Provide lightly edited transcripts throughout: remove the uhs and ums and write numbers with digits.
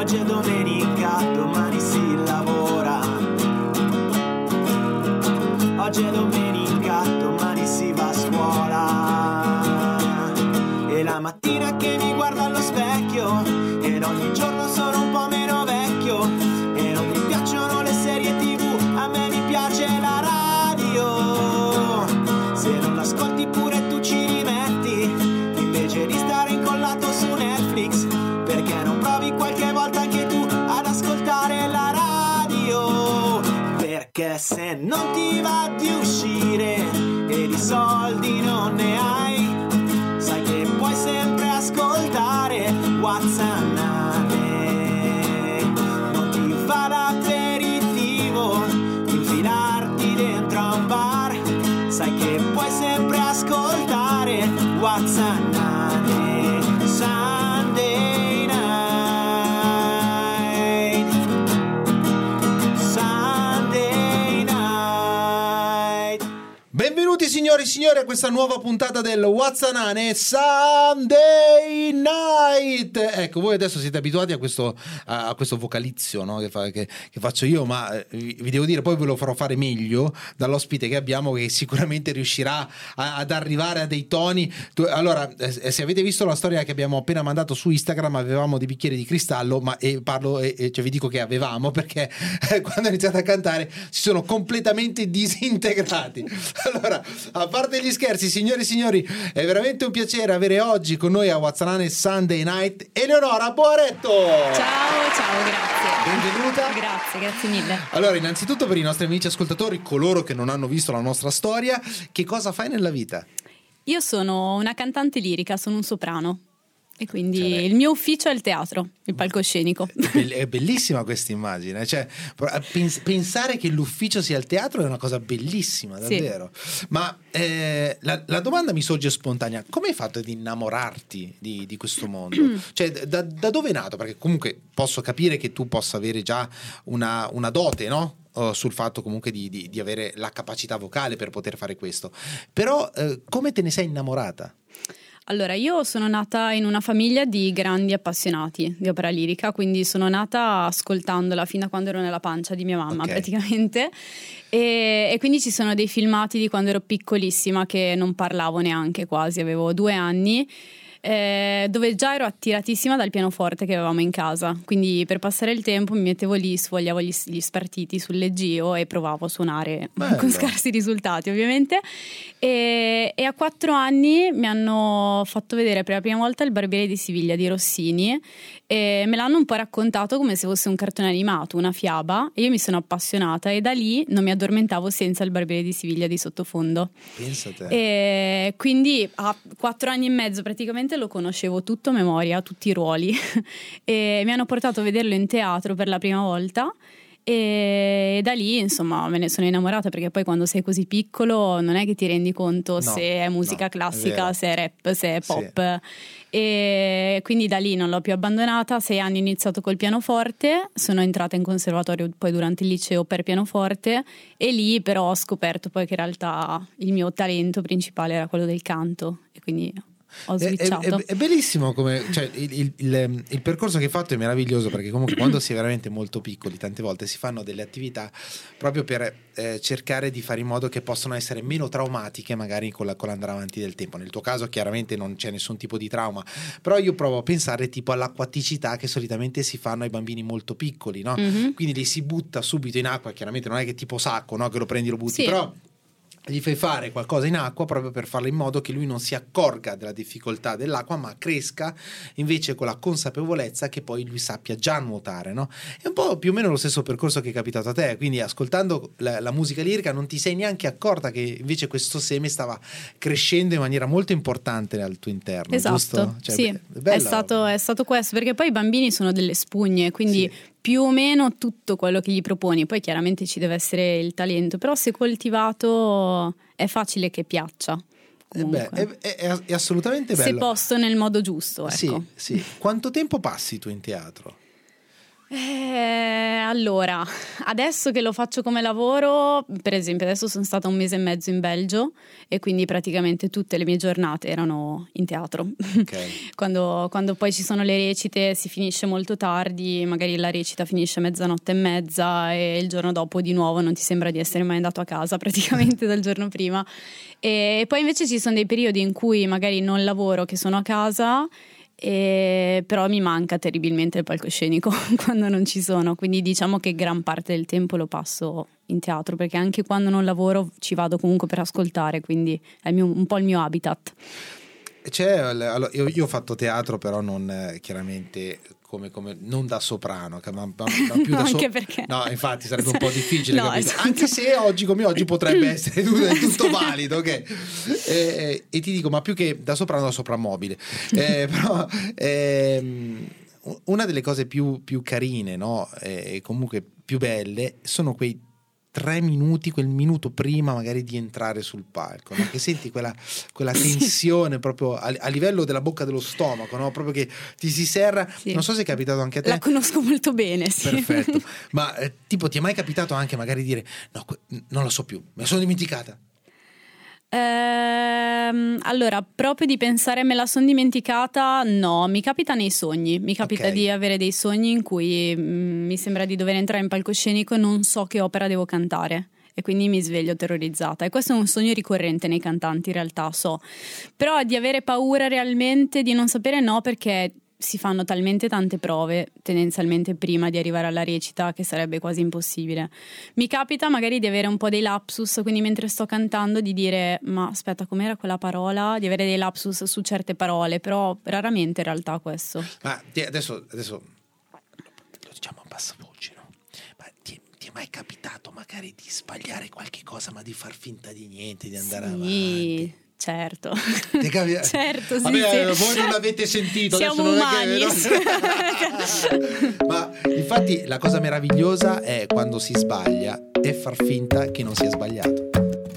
Oggi è domenica, domani si lavora. Oggi è domenica, domani si va a scuola. E la mattina che mi guardo allo specchio ed ogni giorno sono un po' meno vecchio. E non mi piacciono le serie TV, a me mi piace la radio. Se non l'ascolti pure tu ci rimetti, invece di stare incollato su Netflix. Perché non provi qualche volta anche tu ad ascoltare la radio? Perché se non ti va di uscire e di soldi non ne hai, sai che puoi sempre ascoltare Whatsapp. Non ti fa l'aperitivo, infilarti dentro a un bar, sai che puoi sempre ascoltare Whatsapp. Sunday night, Sunday night. Benvenuti signori e signori a questa nuova puntata del Whatsanane Sunday Night. Ecco, voi adesso siete abituati a questo vocalizio, no? che faccio io, ma vi devo dire, poi ve lo farò fare meglio dall'ospite che abbiamo, che sicuramente riuscirà ad arrivare a dei toni. Allora, se avete visto la storia che abbiamo appena mandato su Instagram, avevamo dei bicchieri di cristallo, ma vi dico che avevamo, perché quando ho iniziato a cantare si sono completamente disintegrati. Allora, a parte gli scherzi, signori e signori, è veramente un piacere avere oggi con noi a Whatsanane Sunday Night Eleonora Boaretto. Ciao, grazie. Benvenuta. Grazie mille. Allora, innanzitutto, per i nostri amici ascoltatori, coloro che non hanno visto la nostra storia, che cosa fai nella vita? Io sono una cantante lirica, sono un soprano. E quindi il mio ufficio è il teatro, il palcoscenico. È bellissima questa immagine, cioè pensare che l'ufficio sia il teatro è una cosa bellissima, davvero. Sì. Ma la domanda mi sorge spontanea: come hai fatto ad innamorarti di questo mondo? Cioè, da dove è nato? Perché comunque posso capire che tu possa avere già una dote, no? Sul fatto comunque di avere la capacità vocale per poter fare questo. Però come te ne sei innamorata? Allora, io sono nata in una famiglia di grandi appassionati di opera lirica, quindi sono nata ascoltandola fin da quando ero nella pancia di mia mamma, praticamente, e quindi ci sono dei filmati di quando ero piccolissima che non parlavo neanche, quasi, avevo 2 anni, dove già ero attiratissima dal pianoforte che avevamo in casa, quindi per passare il tempo mi mettevo lì, sfogliavo gli spartiti sul leggio e provavo a suonare. Bello. Con scarsi risultati ovviamente, e a 4 anni mi hanno fatto vedere per la prima volta Il Barbiere di Siviglia di Rossini, e me l'hanno un po' raccontato come se fosse un cartone animato, una fiaba, e io mi sono appassionata e da lì non mi addormentavo senza Il Barbiere di Siviglia di sottofondo. Pensate. E quindi a 4 anni e mezzo praticamente lo conoscevo tutto a memoria, tutti i ruoli e mi hanno portato a vederlo in teatro per la prima volta e da lì insomma me ne sono innamorata, perché poi quando sei così piccolo non è che ti rendi conto se è musica classica, se è rap, se è pop. E quindi da lì non l'ho più abbandonata. A 6 anni ho iniziato col pianoforte, sono entrata in conservatorio poi durante il liceo per pianoforte, e lì però ho scoperto poi che in realtà il mio talento principale era quello del canto, e quindi ho switchato. È bellissimo come, cioè, il percorso che hai fatto è meraviglioso, perché comunque quando si è veramente molto piccoli tante volte si fanno delle attività proprio per cercare di fare in modo che possano essere meno traumatiche magari con l'andare avanti del tempo. Nel tuo caso chiaramente non c'è nessun tipo di trauma, però io provo a pensare tipo all'acquaticità che solitamente si fanno ai bambini molto piccoli, no? Quindi li si butta subito in acqua, chiaramente non è che tipo sacco, no? Che lo prendi e lo butti, però gli fai fare qualcosa in acqua proprio per farlo in modo che lui non si accorga della difficoltà dell'acqua, ma cresca invece con la consapevolezza che poi lui sappia già nuotare, no? È un po' più o meno lo stesso percorso che è capitato a te, quindi ascoltando la musica lirica non ti sei neanche accorta che invece questo seme stava crescendo in maniera molto importante al tuo interno. Esatto, giusto? Cioè, sì, è stato questo, perché poi i bambini sono delle spugne, quindi più o meno tutto quello che gli proponi, poi chiaramente ci deve essere il talento, però se coltivato è facile che piaccia. È assolutamente bello. Se posto nel modo giusto, ecco. Sì. Quanto tempo passi tu in teatro? Allora, adesso che lo faccio come lavoro, per esempio adesso sono stata 1 mese e mezzo in Belgio e quindi praticamente tutte le mie giornate erano in teatro. Okay. Quando poi ci sono le recite si finisce molto tardi, magari la recita finisce 00:30 e il giorno dopo di nuovo non ti sembra di essere mai andato a casa praticamente dal giorno prima. E poi invece ci sono dei periodi in cui magari non lavoro, che sono a casa, però mi manca terribilmente il palcoscenico quando non ci sono, quindi diciamo che gran parte del tempo lo passo in teatro, perché anche quando non lavoro ci vado comunque per ascoltare, quindi è un po' il mio habitat. Io ho fatto teatro, però non chiaramente come non da soprano, ma più da anche perché no, infatti sarebbe un po' difficile, no, esatto. Anche se oggi come oggi potrebbe essere tutto valido, ok? E ti dico, ma più che da soprano, da soprammobile. Però una delle cose più carine, no? E comunque più belle sono quei 3 minuti, quel minuto prima magari di entrare sul palco, no? Che senti quella tensione proprio a livello della bocca dello stomaco, no? Proprio che ti si serra. Sì. Non so se è capitato anche a te. La conosco molto bene, sì. Perfetto. Ma tipo ti è mai capitato anche magari dire no, non lo so più, me la sono dimenticata? Allora, proprio di pensare me la sono dimenticata, no, mi capita nei sogni, mi capita di avere dei sogni in cui mi sembra di dover entrare in palcoscenico e non so che opera devo cantare e quindi mi sveglio terrorizzata, e questo è un sogno ricorrente nei cantanti in realtà, so, però di avere paura realmente, di non sapere, no, perché si fanno talmente tante prove tendenzialmente prima di arrivare alla recita che sarebbe quasi impossibile. Mi capita magari di avere un po' dei lapsus, quindi mentre sto cantando di dire ma aspetta, com'era quella parola, di avere dei lapsus su certe parole, però raramente in realtà questo. Ma adesso lo diciamo a bassa voce, no? Ma ti è mai capitato magari di sbagliare qualche cosa, ma di far finta di niente, di andare avanti? Certo, certo, sì, vabbè, sì. Voi non l'avete sentito, siamo adesso umani. Non è che, no? Ma infatti la cosa meravigliosa è quando si sbaglia e far finta che non sia sbagliato.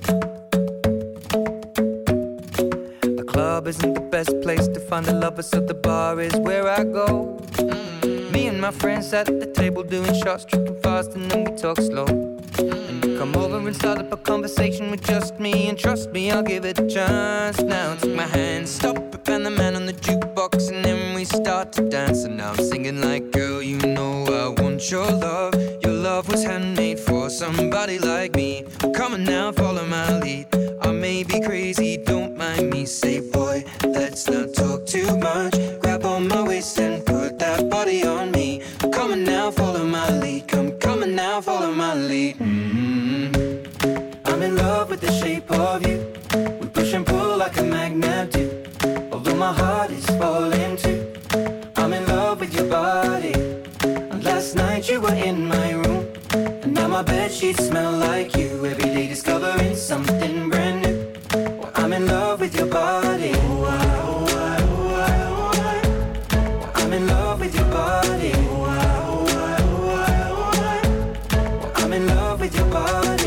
The club isn't the best place to find a lover, so the bar is where I go. Me and my friends at the table doing shots, drinking fast, and then we talk slow. Come over and start up a conversation with just me, and trust me, I'll give it a chance. Now take my hand, stop it, and the man on the jukebox, and then we start to dance. And now I'm singing like, girl, you know I want your love. Your love was handmade for somebody like me. Come on now, follow my lead. I may be crazy, don't mind me. Say, boy, let's not talk too much. Grab on my waist and put that body on me. Come on now, follow my lead. Come on now, follow my lead. I'm in love with the shape of you. We push and pull like a magnet do. Although my heart is falling too. I'm in love with your body. And last night you were in my room, and now my bedsheets smell like you. Every day discovering something brand new. Well, I'm in love with your body. I'm in love with your body. I'm in love with your body.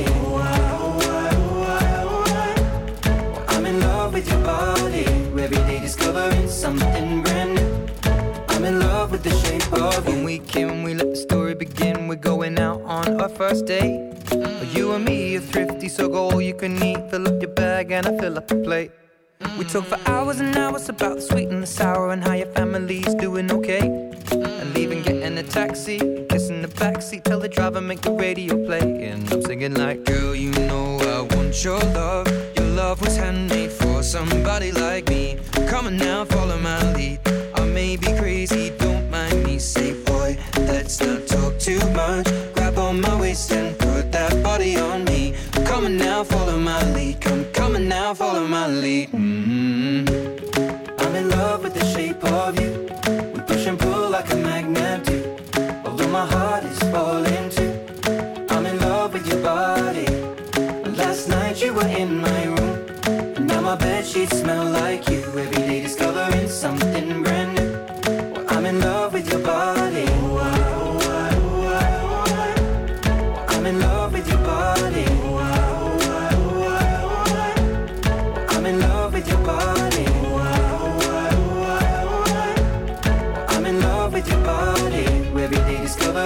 With your body, every day discovering something brand new. I'm in love with the shape of you. When we came, we let the story begin. We're going out on our first date. You and me are thrifty, so go all you can eat. Fill up your bag and I fill up the plate. We talk for hours and hours about the sweet and the sour and how your family's doing okay. And leaving, getting a taxi, kissing the backseat, tell the driver make the radio play. And I'm singing like, girl, you know I want your love. Your love was handmade for somebody like me. Come on now, follow my lead. I may be crazy, don't mind me. Say, boy, let's not talk too much. Grab on my waist and put that body on me. Come on now, follow my lead. Come on now, follow my lead. I'm in love with the shape of you. We push and pull like a magnet do. Although my heart is falling too. I'm in love with your body. Last night you were in my room, and now my bedsheets smell like you. Every day discovering something brand new. Well, I'm in love with your body. I'm in love with your body. I'm in love with your body. I'm in love with your body. Every day discovering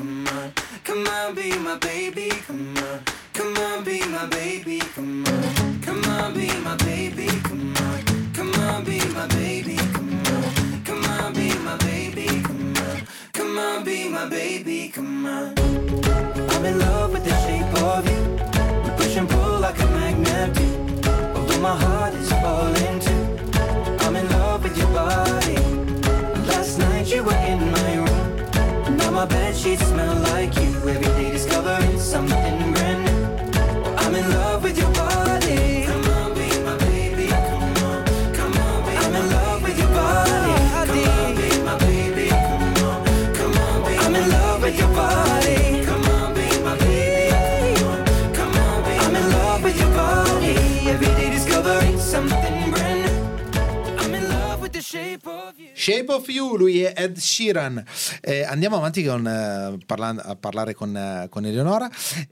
come on. Come on, be my baby, come on. Come on, be my baby, come on. Come on, be my baby, come on. Come on, be my baby, come on. Come on, be my baby, come on. Come on, be my baby, come on. I'm in love with the shape of you. We push and pull like a magnet do. Although my heart is falling too. I'm in love with your body. Last night you were in my room. Now my bedsheets smell like you. Every day discovering something brand new. I'm in love with your body. Come on, be my baby. Come on, come on, be I'm in love with your body. Come on, be my baby. Come on, come on, be I'm in love with your body. Come on, be my baby. Come on, come on, be I'm in love with your body. Every day discovering something brand new. I'm in love with the shape of you. Shape of You, lui è Ed Sheeran. Andiamo avanti con, a parlare con Eleonora.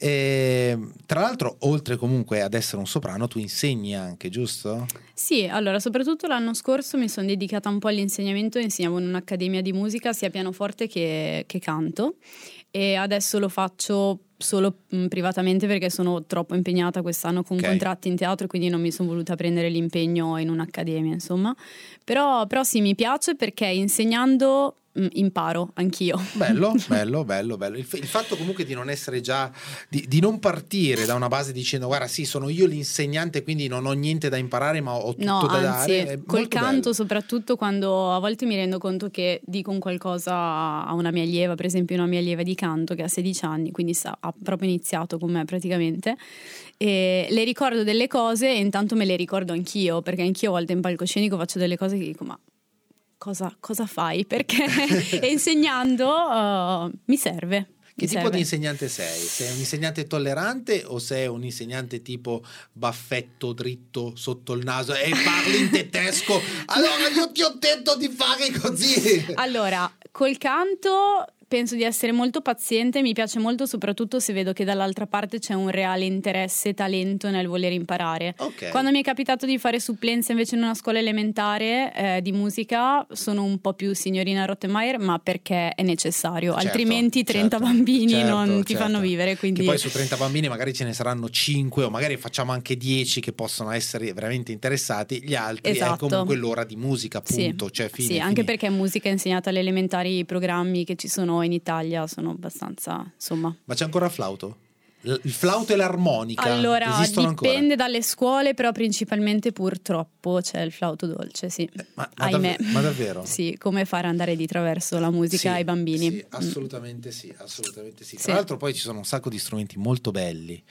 Tra l'altro, oltre comunque ad essere un soprano, tu insegni anche, giusto? Sì, allora soprattutto l'anno scorso mi sono dedicata un po' all'insegnamento, insegnavo in un'accademia di musica sia pianoforte che canto, e adesso lo faccio solo privatamente perché sono troppo impegnata quest'anno con contratti in teatro, quindi non mi sono voluta prendere l'impegno in un'accademia, insomma. Però sì, mi piace perché insegnando imparo anch'io. Bello. Il fatto comunque di non essere già di non partire da una base dicendo guarda sì, sono io l'insegnante quindi non ho niente da imparare ma ho tutto da dare. Col canto bello. Soprattutto quando a volte mi rendo conto che dico un qualcosa a una mia allieva, per esempio una mia allieva di canto che ha 16 anni, quindi ha proprio iniziato con me praticamente, e le ricordo delle cose e intanto me le ricordo anch'io, perché anch'io a volte in palcoscenico faccio delle cose che dico ma cosa fai? Perché e insegnando mi serve. Che tipo di insegnante sei? Sei un insegnante tollerante o sei un insegnante tipo baffetto dritto sotto il naso e parli in tedesco? Allora io ti ho detto di fare così. Allora, col canto penso di essere molto paziente, mi piace molto soprattutto se vedo che dall'altra parte c'è un reale interesse e talento nel voler imparare. Quando mi è capitato di fare supplenza invece in una scuola elementare di musica sono un po' più signorina Rottenmeier, ma perché è necessario, altrimenti 30 bambini non ti fanno vivere. Quindi... Che poi su 30 bambini magari ce ne saranno 5 o magari facciamo anche 10 che possono essere veramente interessati, gli altri è comunque l'ora di musica, appunto. Sì, anche perché musica è insegnata alle elementari, i programmi che ci sono in Italia sono abbastanza, insomma. Ma c'è ancora il flauto? Il flauto e l'armonica allora esistono dipende ancora? dalle scuole, però principalmente purtroppo c'è il flauto dolce, sì. Ahimè. Ma davvero? Sì, come fare andare di traverso la musica ai bambini. Sì, assolutamente sì. Tra l'altro poi ci sono un sacco di strumenti molto belli.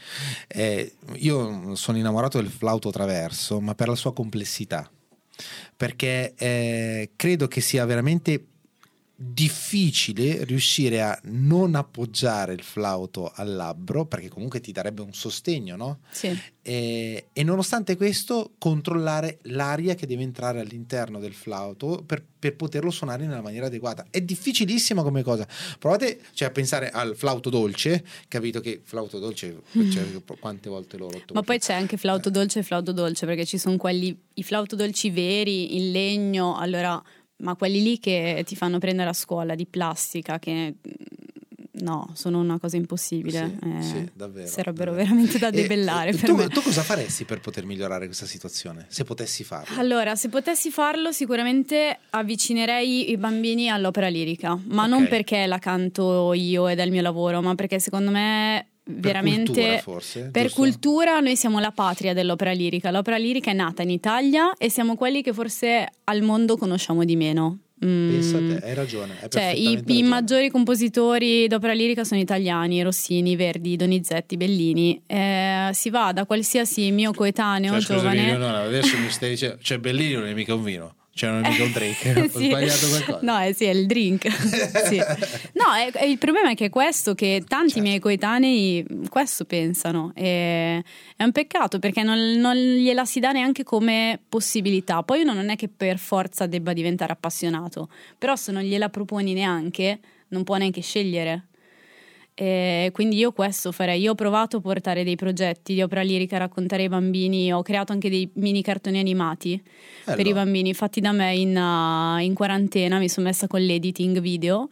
Io sono innamorato del flauto traverso, ma per la sua complessità, perché credo che sia veramente difficile riuscire a non appoggiare il flauto al labbro, perché comunque ti darebbe un sostegno, no? Sì. E nonostante questo controllare l'aria che deve entrare all'interno del flauto per poterlo suonare nella maniera adeguata. È difficilissima come cosa. Provate a pensare al flauto dolce, capito che flauto dolce quante volte l'ho rotto. Ma poi c'è anche flauto dolce e flauto dolce, perché ci sono quelli, i flauto dolci veri in legno, allora, ma quelli lì che ti fanno prendere a scuola di plastica, che no, sono una cosa impossibile. Sì, davvero. Sarebbero veramente da debellare. Tu cosa faresti per poter migliorare questa situazione, se potessi farlo? Allora, se potessi farlo, sicuramente avvicinerei i bambini all'opera lirica, ma non perché la canto io ed è il mio lavoro, ma perché secondo me veramente cultura, forse, per giusto? Cultura noi siamo la patria dell'opera lirica. L'opera lirica è nata in Italia e siamo quelli che forse al mondo conosciamo di meno. Pensa a te, hai ragione, i maggiori compositori d'opera lirica sono italiani: Rossini, Verdi, Donizetti, Bellini. Si va da qualsiasi mio coetaneo giovane. Adesso mi stai dicendo, Bellini non è mica un vino. Cioè non è mica un drink. Ho sbagliato qualcosa. No, sì, è il drink. Sì. No, il problema è che questo, che tanti miei coetanei questo pensano, e è un peccato perché non gliela si dà neanche come possibilità. Poi uno non è che per forza debba diventare appassionato, però se non gliela proponi neanche non può neanche scegliere. Quindi io questo farei. Io ho provato a portare dei progetti di opera lirica, a raccontare ai bambini, ho creato anche dei mini cartoni animati per i bambini fatti da me in quarantena. Mi sono messa con l'editing video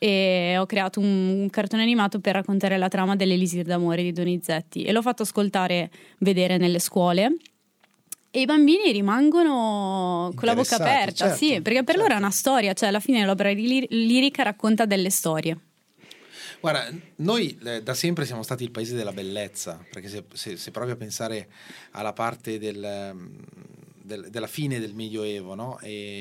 e ho creato un cartone animato per raccontare la trama dell'Elisir d'amore di Donizetti e l'ho fatto vedere nelle scuole. E i bambini rimangono con la bocca aperta, certo, sì, perché per loro è una storia, cioè alla fine l'opera lirica racconta delle storie. Guarda, noi da sempre siamo stati il paese della bellezza, perché se provi a pensare alla parte della fine del Medioevo, no?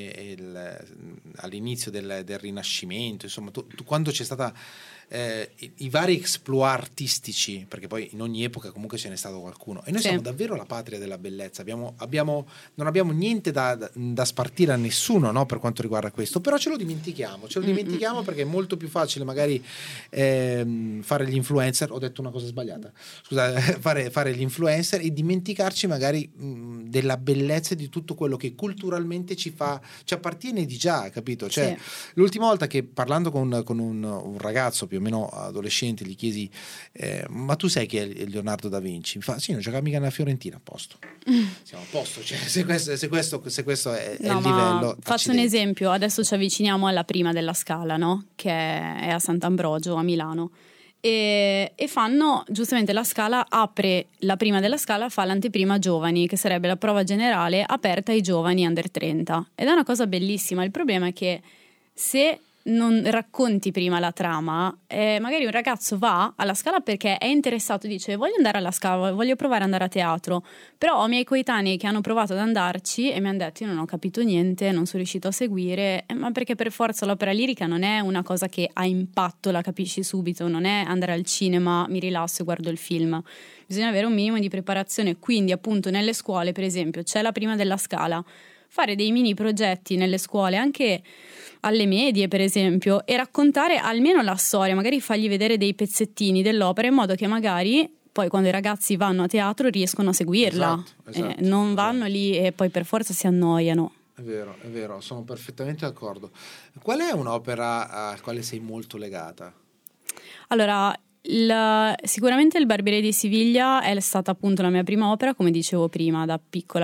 All'inizio del Rinascimento, insomma, quando c'è stata i vari exploit artistici, perché poi in ogni epoca comunque ce n'è stato qualcuno, e noi siamo davvero la patria della bellezza, non abbiamo niente da spartire a nessuno, no? Per quanto riguarda questo, però ce lo dimentichiamo perché è molto più facile magari fare gli influencer, ho detto una cosa sbagliata, scusa, fare gli influencer e dimenticarci magari della bellezza e di tutto quello che culturalmente ci appartiene di già, capito? Cioè, l'ultima volta che parlando con un ragazzo più o meno adolescente gli chiesi ma tu sai chi è Leonardo da Vinci? Mi fa sì, non gioca mica nella Fiorentina, a posto. Siamo a posto, cioè, se questo è il livello. Faccio un esempio, adesso ci avviciniamo alla prima della Scala, no? Che è a Sant'Ambrogio a Milano. E fanno giustamente la Scala, apre la prima della Scala, fa l'anteprima giovani, che sarebbe la prova generale aperta ai giovani under 30, ed è una cosa bellissima. Il problema è che se non racconti prima la trama, magari un ragazzo va alla Scala perché è interessato, dice voglio andare alla Scala, voglio provare ad andare a teatro, però ho miei coetanei che hanno provato ad andarci e mi hanno detto io non ho capito niente, non sono riuscito a seguire, ma perché per forza l'opera lirica non è una cosa che ha impatto, la capisci subito, non è andare al cinema, mi rilasso e guardo il film, bisogna avere un minimo di preparazione. Quindi appunto nelle scuole, per esempio, c'è la prima della Scala, fare dei mini progetti nelle scuole, anche alle medie per esempio, e raccontare almeno la storia, magari fargli vedere dei pezzettini dell'opera in modo che magari poi quando i ragazzi vanno a teatro riescono a seguirla, esatto, non vanno lì e poi per forza si annoiano. È vero, sono perfettamente d'accordo. Qual è un'opera al quale sei molto legata? Allora, sicuramente Il Barbiere di Siviglia è stata appunto la mia prima opera, come dicevo prima, da piccola,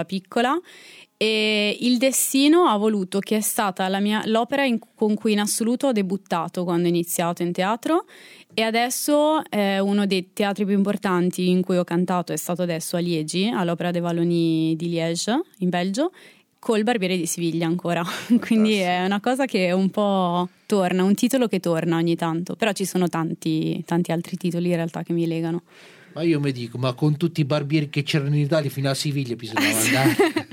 e il destino ha voluto che è stata l'opera con cui in assoluto ho debuttato quando ho iniziato in teatro, e adesso uno dei teatri più importanti in cui ho cantato è stato adesso a Liegi, all'Opera dei Valloni di Liège in Belgio, col Barbiere di Siviglia ancora. Quindi è una cosa che un po' torna, un titolo che torna ogni tanto, però ci sono tanti altri titoli in realtà che mi legano. Ma io mi dico, ma con tutti i barbieri che c'erano in Italia fino a Siviglia bisognava andare.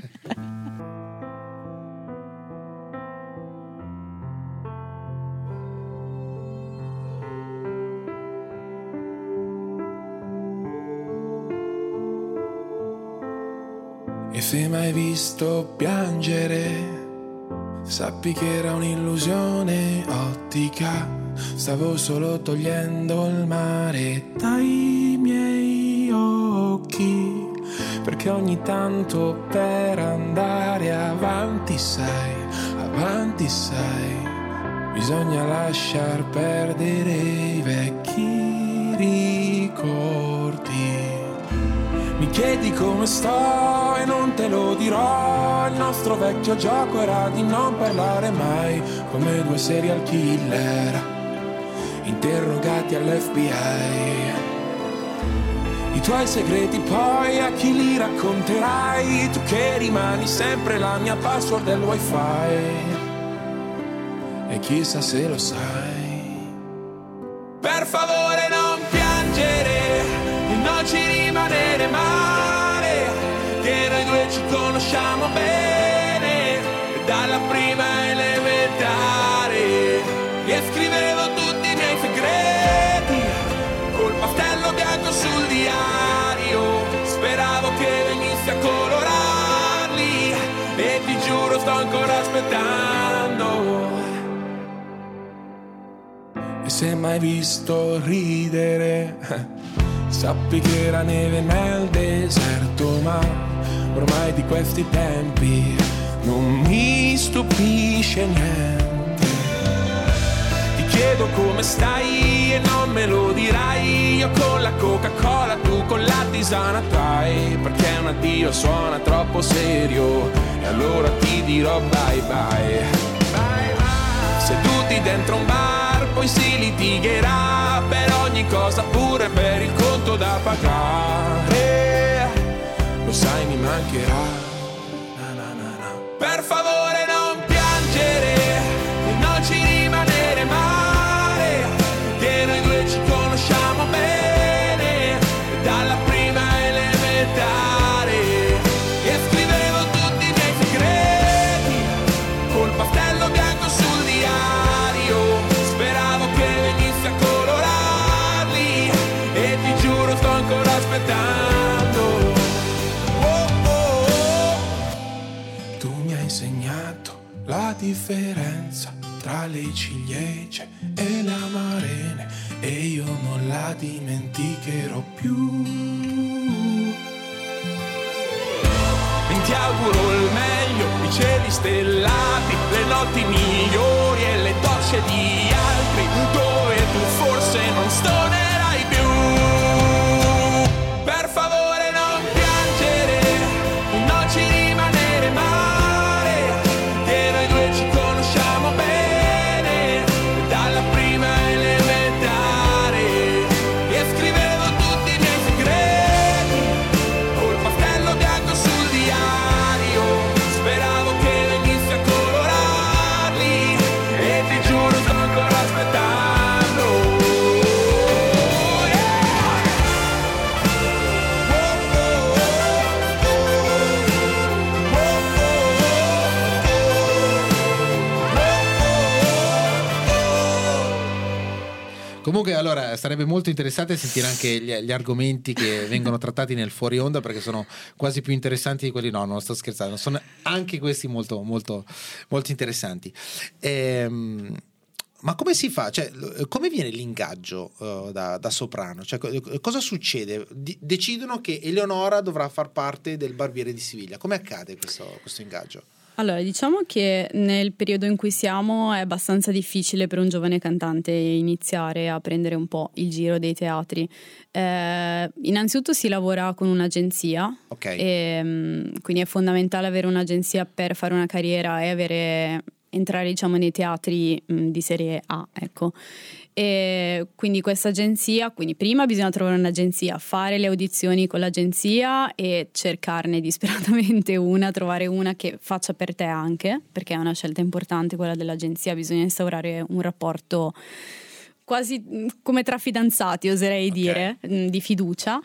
E se mai visto piangere, sappi che era un'illusione ottica. Stavo solo togliendo il mare dai miei occhi, perché ogni tanto per andare avanti sai, bisogna lasciar perdere i vecchi ricordi. Mi chiedi come sto e non te lo dirò. Il nostro vecchio gioco era di non parlare mai, come due serial killer interrogati all'FBI. I tuoi segreti poi a chi li racconterai? Tu che rimani sempre la mia password del wifi, e chissà se lo sai. Per favore non piangere e non ci rimanere male, che noi due ci conosciamo bene dalla prima elementare. E scrivevo tutti i miei segreti col pastello bianco sul diario, speravo che venissi a colorarli e ti giuro sto ancora aspettando. E se mai visto ridere, sappi che era neve nel deserto, ma ormai di questi tempi non mi stupisce niente. Ti chiedo come stai e non me lo dirai, io con la Coca-Cola, tu con la tisana trai, perché un addio suona troppo serio e allora ti dirò bye bye. Bye bye. Seduti dentro un bar poi si litigherà per ogni cosa, pure per il conto da pagare. Lo sai, mi mancherà. Na, na, na, na. Per favore non piangere, non ci rimanere male, che noi due ci conosciamo bene dalla prima elementare. E scrivevo tutti i miei segreti col pastello bianco sul diario, speravo che venissi a colorarli e ti giuro sto ancora aspettando. Oh, oh, oh. Tu mi hai insegnato la differenza tra le ciliegie e le amarene e io non la dimenticherò più. Ti auguro il meglio, i cieli stellati, le notti migliori e le docce di altri, dove tu forse non stonerai più. Per favore non piangere, non ci rimanere male, che noi due ci conosciamo bene dalla prima elementare. E scrivevo tutti i miei segreti col pastello bianco sul diario, speravo che venissi a colorarli e ti giuro sto ancora aspettando. Comunque, allora, sarebbe molto interessante sentire anche gli argomenti che vengono trattati nel fuori onda, perché sono quasi più interessanti di quelli. No, non sto scherzando, sono anche questi molto, molto, molto interessanti. Ma come si fa? Cioè, come viene l'ingaggio da soprano? Cioè, cosa succede? Decidono che Eleonora dovrà far parte del Barbiere di Siviglia. Come accade questo ingaggio? Allora, diciamo che nel periodo in cui siamo è abbastanza difficile per un giovane cantante iniziare a prendere un po' il giro dei teatri. Innanzitutto si lavora con un'agenzia, Okay. e quindi è fondamentale avere un'agenzia per fare una carriera e entrare, diciamo, nei teatri di serie A, ecco. E quindi questa agenzia, quindi prima bisogna trovare un'agenzia, fare le audizioni con l'agenzia e cercarne disperatamente trovare una che faccia per te anche, perché è una scelta importante quella dell'agenzia. Bisogna instaurare un rapporto quasi come tra fidanzati, oserei dire, di fiducia,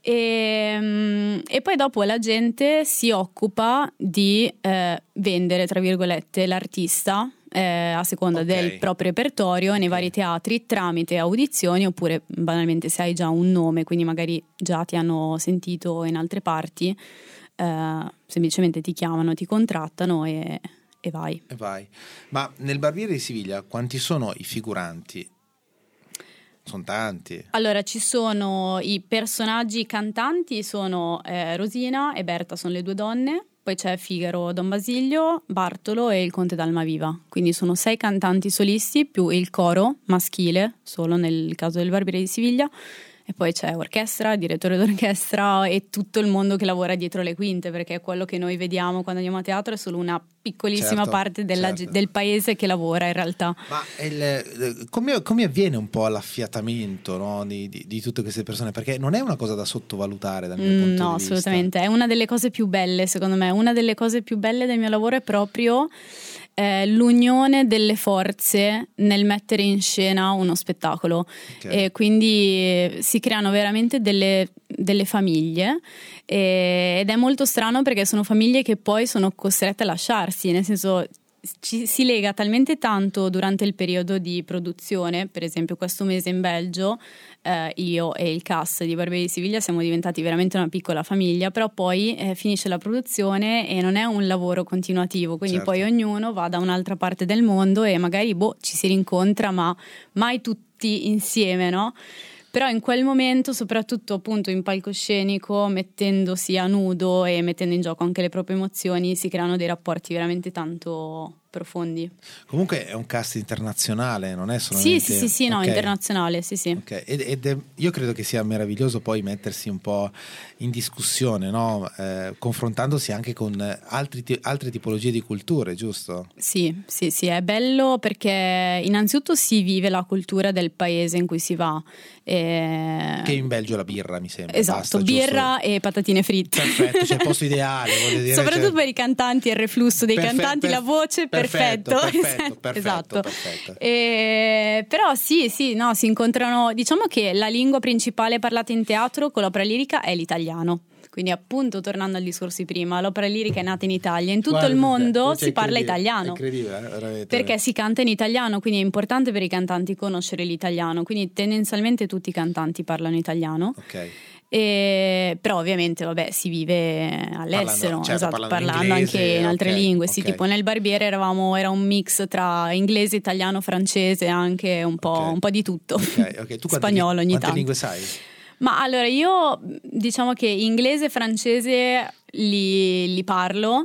e poi dopo la gente si occupa di vendere, tra virgolette, l'artista a seconda del proprio repertorio nei vari teatri tramite audizioni, oppure banalmente se hai già un nome, quindi magari già ti hanno sentito in altre parti, semplicemente ti chiamano, ti contrattano e vai. E vai. Ma nel Barbiere di Siviglia quanti sono i figuranti? Sono tanti. Allora, ci sono i personaggi cantanti, sono Rosina e Berta, sono le due donne. Poi c'è Figaro, Don Basilio, Bartolo e il Conte d'Almaviva. Quindi sono 6 cantanti solisti più il coro maschile, solo nel caso del Barbiere di Siviglia. E poi c'è orchestra, direttore d'orchestra e tutto il mondo che lavora dietro le quinte, perché quello che noi vediamo quando andiamo a teatro è solo una piccolissima parte del paese che lavora in realtà. Ma come avviene un po' l'affiatamento, no, di tutte queste persone? Perché non è una cosa da sottovalutare dal mio punto di vista. No, assolutamente. È una delle cose più belle, secondo me. Una delle cose più belle del mio lavoro è proprio l'unione delle forze nel mettere in scena uno spettacolo. E quindi si creano veramente delle famiglie, ed è molto strano perché sono famiglie che poi sono costrette a lasciarsi, nel senso ci si lega talmente tanto durante il periodo di produzione. Per esempio questo mese in Belgio io e il cast di Barbiere di Siviglia siamo diventati veramente una piccola famiglia, però poi finisce la produzione e non è un lavoro continuativo, quindi poi ognuno va da un'altra parte del mondo e magari ci si rincontra, ma mai tutti insieme, no? Però in quel momento, soprattutto appunto in palcoscenico, mettendosi a nudo e mettendo in gioco anche le proprie emozioni, si creano dei rapporti veramente tanto, profondi. Comunque è un cast internazionale, non è solamente... Sì, no, internazionale, sì. Okay. Io credo che sia meraviglioso poi mettersi un po' in discussione, no? Confrontandosi anche con altre tipologie di culture, giusto? Sì, è bello perché innanzitutto si vive la cultura del paese in cui si va. Che in Belgio la birra, mi sembra. Esatto, basta, birra giusto? e patatine fritte. Perfetto, c'è il posto ideale, voglio dire. Soprattutto per i cantanti, il reflusso dei cantanti, la voce, perfetto. Esatto. Perfetto. Però sì, no, si incontrano. Diciamo che la lingua principale parlata in teatro con l'opera lirica è l'italiano. Quindi appunto, tornando al discorso di prima, l'opera lirica è nata in Italia, in tutto il mondo si parla italiano, incredibile, perché si canta in italiano, quindi è importante per i cantanti conoscere l'italiano, quindi tendenzialmente tutti i cantanti parlano italiano. Ok. Però ovviamente si vive all'estero, parlando inglese, anche in altre lingue, okay. Sì, tipo nel Barbiere era un mix tra inglese, italiano, francese, anche un po' di tutto. Okay. Tu spagnolo ogni quante tanto. lingue sai? Ma allora io diciamo che inglese e francese li parlo,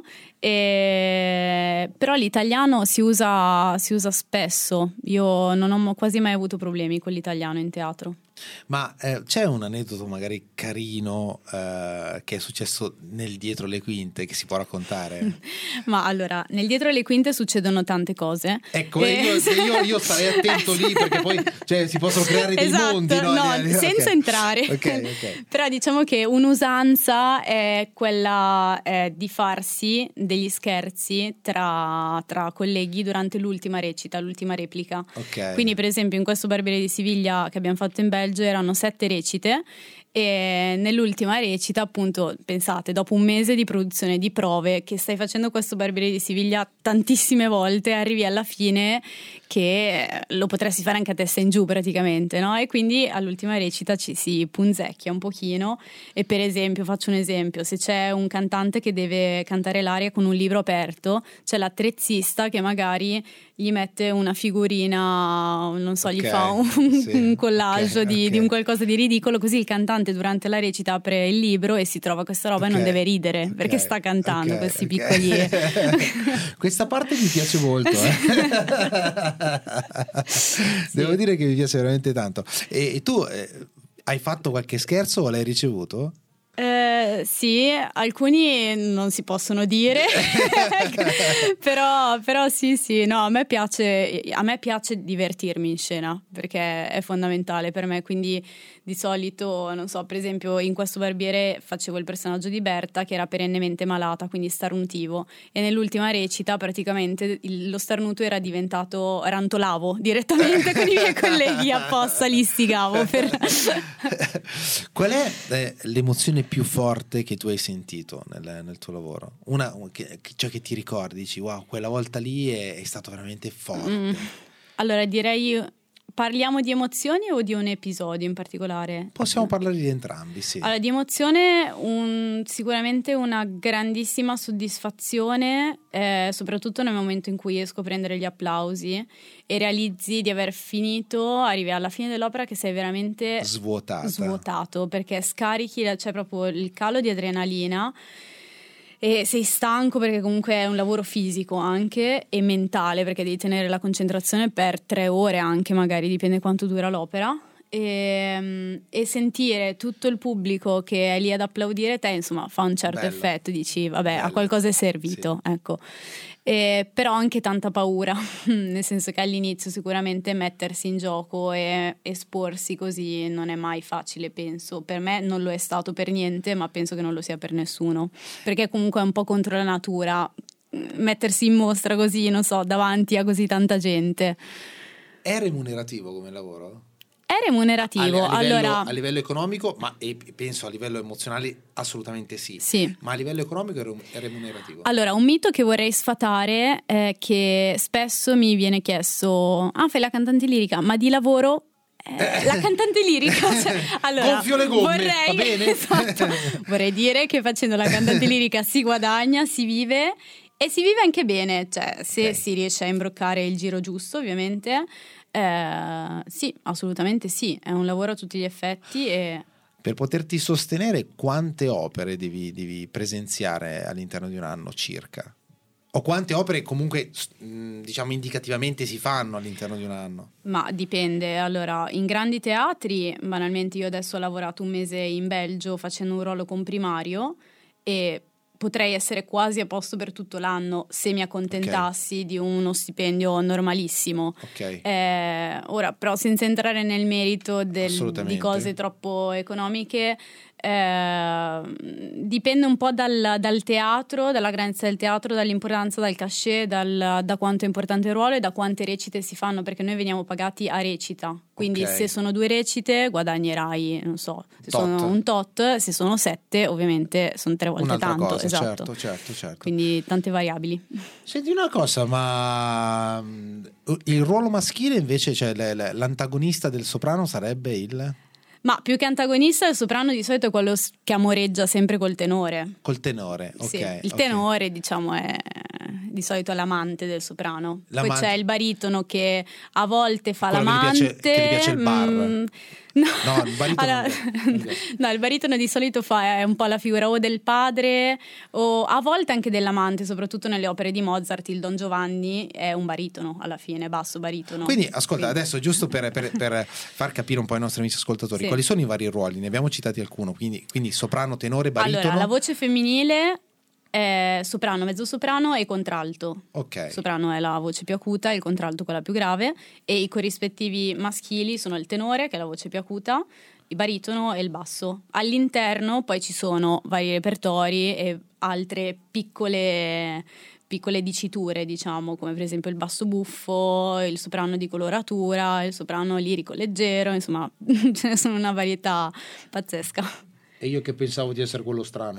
però l'italiano si usa spesso. Io non ho quasi mai avuto problemi con l'italiano in teatro. Ma c'è un aneddoto magari carino che è successo nel dietro le quinte che si può raccontare? Ma allora, nel dietro le quinte succedono tante cose. Ecco, io starei attento lì, perché poi si possono creare dei mondi. Senza entrare. Okay. Però diciamo che un'usanza è quella di farsi degli scherzi tra colleghi durante l'ultima replica. Okay. Quindi per esempio in questo Barbiere di Siviglia che abbiamo fatto in Belgio erano 7 recite e nell'ultima recita, appunto, pensate, dopo un mese di produzione, di prove, che stai facendo questo Barbiere di Siviglia tantissime volte, arrivi alla fine che lo potresti fare anche a testa in giù praticamente, no? E quindi all'ultima recita ci si punzecchia un pochino e per esempio, faccio un esempio, se c'è un cantante che deve cantare l'aria con un libro aperto, c'è l'attrezzista che magari gli mette una figurina, non so, gli fa un collage di un qualcosa di ridicolo, così il cantante durante la recita apre il libro e si trova questa roba e non deve ridere perché sta cantando questi piccoli... Questa parte mi piace molto. Devo dire che mi piace veramente tanto. E tu hai fatto qualche scherzo o l'hai ricevuto? Sì, alcuni non si possono dire però sì, no, a me piace divertirmi in scena perché è fondamentale per me, quindi di solito, non so, per esempio in questo Barbiere facevo il personaggio di Berta che era perennemente malata, quindi starnutivo, e nell'ultima recita praticamente lo starnuto era diventato, rantolavo direttamente con i miei colleghi apposta, li istigavo Qual è l'emozione più forte che tu hai sentito nel tuo lavoro? Ciò che ti ricordi, dici wow, quella volta lì è stato veramente forte. Allora direi, parliamo di emozioni o di un episodio in particolare? Possiamo parlare di entrambi, sì. Allora, di emozione sicuramente una grandissima soddisfazione, soprattutto nel momento in cui esco a prendere gli applausi e realizzi di aver finito, arrivi alla fine dell'opera che sei veramente svuotato, perché scarichi, c'è proprio il calo di adrenalina e sei stanco perché comunque è un lavoro fisico anche e mentale, perché devi tenere la concentrazione per 3 ore anche, magari dipende quanto dura l'opera, e sentire tutto il pubblico che è lì ad applaudire te, insomma, fa un certo effetto, dici vabbè, a qualcosa è servito, sì. Ecco. Però anche tanta paura, nel senso che all'inizio sicuramente mettersi in gioco e esporsi così non è mai facile, penso. Per me non lo è stato per niente, ma penso che non lo sia per nessuno, perché comunque è un po' contro la natura mettersi in mostra così, non so, davanti a così tanta gente. È remunerativo come lavoro? È remunerativo a livello economico, ma penso a livello emozionale assolutamente sì. Ma a livello economico è remunerativo? Allora, un mito che vorrei sfatare è che spesso mi viene chiesto fai la cantante lirica, ma di lavoro la cantante lirica, allora, gonfio le gomme, va bene? Esatto, vorrei dire che facendo la cantante lirica si guadagna, si vive e si vive anche bene, cioè se si riesce a imbroccare il giro giusto, ovviamente. Sì, assolutamente sì, è un lavoro a tutti gli effetti. E per poterti sostenere, quante opere devi presenziare all'interno di un anno circa? O quante opere comunque diciamo indicativamente si fanno all'interno di un anno? Ma dipende. Allora, in grandi teatri, banalmente io adesso ho lavorato un mese in Belgio facendo un ruolo comprimario e potrei essere quasi a posto per tutto l'anno se mi accontentassi di uno stipendio normalissimo. Ora, però, senza entrare nel merito di cose troppo economiche, dipende un po' dal teatro, dalla grandezza del teatro, dall'importanza, dal cachet, da quanto è importante il ruolo e da quante recite si fanno, perché noi veniamo pagati a recita. Quindi se sono 2 recite guadagnerai, non so, se sono un tot, se sono 7 ovviamente sono 3 volte un'altra tanto. cosa, esatto. Certo. Quindi tante variabili. Senti una cosa, ma il ruolo maschile invece, cioè l'antagonista del soprano sarebbe il... Ma più che antagonista, il soprano di solito è quello che amoreggia sempre col tenore. Col tenore, ok. Sì, il tenore, diciamo, è di solito l'amante del soprano. Poi c'è il baritono che a volte fa quello l'amante. Che gli piace il bar. No, il baritono. No, il baritono di solito è un po' la figura o del padre o a volte anche dell'amante, soprattutto nelle opere di Mozart. Il Don Giovanni è un baritono alla fine, basso baritono. Quindi ascolta, adesso giusto per far capire un po' ai nostri amici ascoltatori, quali sono i vari ruoli? Ne abbiamo citati alcuni, quindi soprano, tenore, baritono. Allora, la voce femminile è soprano, mezzosoprano e contralto. Soprano è la voce più acuta, il contralto quella più grave, e i corrispettivi maschili sono il tenore, che è la voce più acuta, il baritono e il basso. All'interno poi ci sono vari repertori e altre piccole diciture, diciamo, come per esempio il basso buffo, il soprano di coloratura, il soprano lirico leggero, insomma ce ne sono una varietà pazzesca. E io che pensavo di essere quello strano.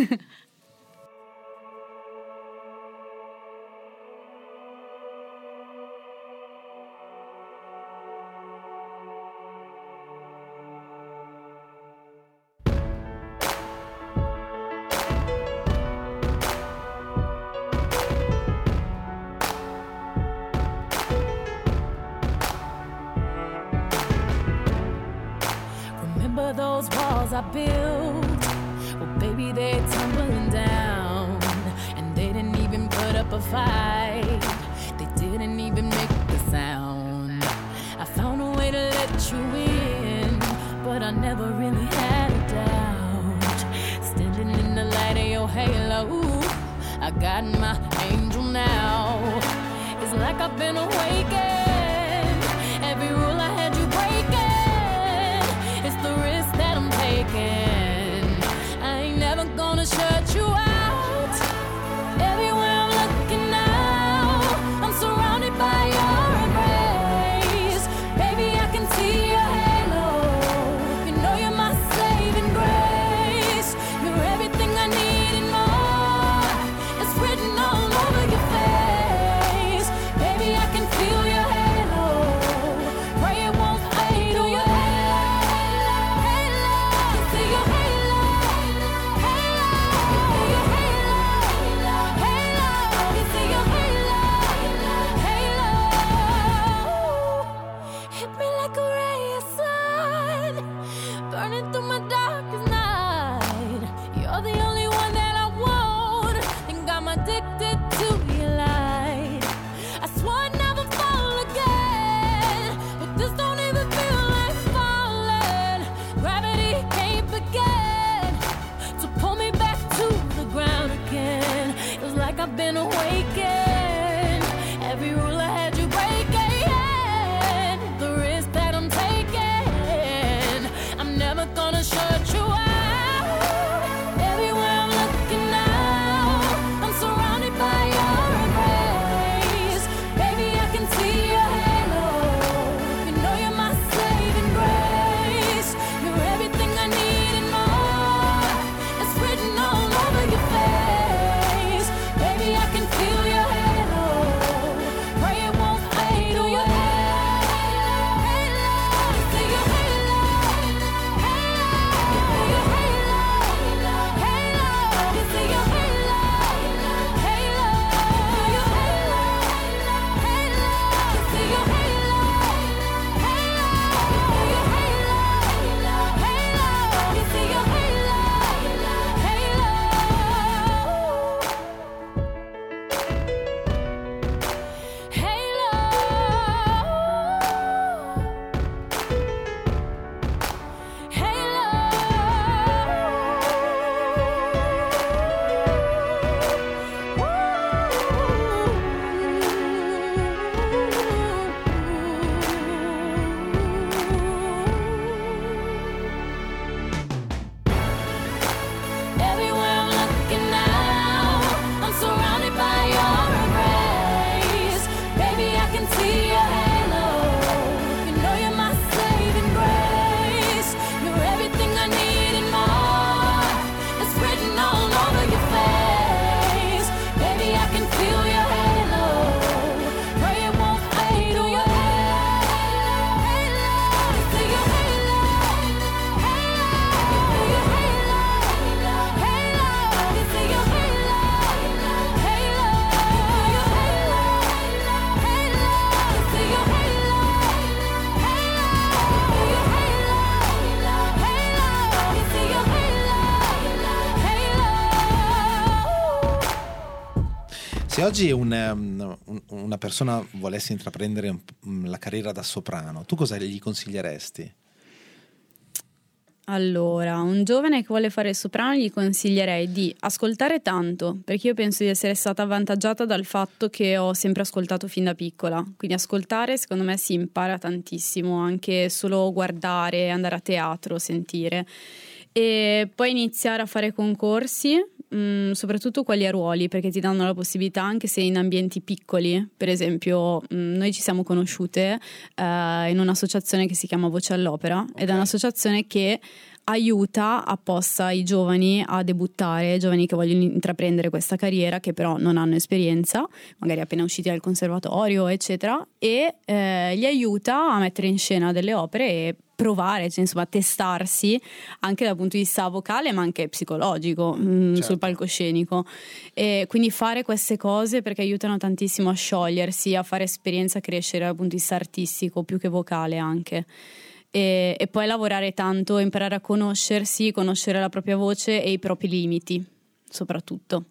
Those walls I built, well baby they're tumbling down, and they didn't even put up a fight, they didn't even make the sound. I found a way to let you in, but I never really had a doubt. Standing in the light of your halo, I got my angel now. It's like I've been awakened, every rule I had you breaking. It's the risk that I'm taking. I ain't never gonna shut you out. Everywhere I'm looking now, I'm surrounded by your embrace. Baby, I can see your halo. You know you're my saving grace. You're everything I need and more. It's written all over your face. Baby, I can feel your halo. Pray it won't fade to your I've been awakened. Every rule I had you breaking. The risk that I'm taking, I'm never gonna shut Se oggi una persona volesse intraprendere la carriera da soprano, tu cosa gli consiglieresti? Allora, un giovane che vuole fare il soprano gli consiglierei di ascoltare tanto, perché io penso di essere stata avvantaggiata dal fatto che ho sempre ascoltato fin da piccola, quindi ascoltare secondo me si impara tantissimo, anche solo guardare, andare a teatro, sentire, e poi iniziare a fare concorsi, soprattutto quelli a ruoli, perché ti danno la possibilità, anche se in ambienti piccoli. Per esempio noi ci siamo conosciute in un'associazione che si chiama Voce all'Opera, ed è un'associazione che aiuta apposta i giovani a debuttare, giovani che vogliono intraprendere questa carriera, che però non hanno esperienza, magari appena usciti dal conservatorio eccetera, e li aiuta a mettere in scena delle opere e provare, cioè, insomma, testarsi anche dal punto di vista vocale ma anche psicologico, sul palcoscenico, e quindi fare queste cose perché aiutano tantissimo a sciogliersi, a fare esperienza, a crescere dal punto di vista artistico più che vocale anche. E poi lavorare tanto, imparare a conoscersi, conoscere la propria voce e i propri limiti soprattutto.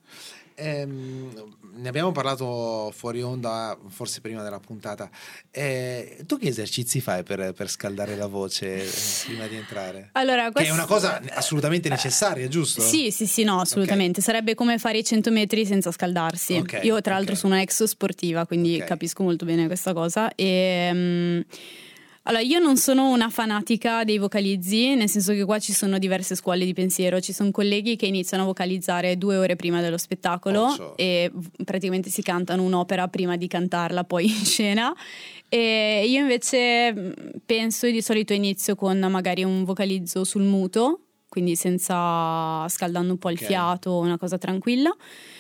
Ne abbiamo parlato fuori onda, forse prima della puntata. Tu che esercizi fai per scaldare la voce prima di entrare? Allora, che è una cosa assolutamente necessaria, giusto? Sì, no, assolutamente. Sarebbe come fare i 100 metri senza scaldarsi. Io tra l'altro sono ex sportiva, quindi capisco molto bene questa cosa. Allora, io non sono una fanatica dei vocalizzi, nel senso che qua ci sono diverse scuole di pensiero. Ci sono colleghi che iniziano a vocalizzare 2 ore prima dello spettacolo e praticamente si cantano un'opera prima di cantarla poi in scena. E io invece penso, di solito inizio con magari un vocalizzo sul muto, quindi scaldando un po' il fiato, una cosa tranquilla.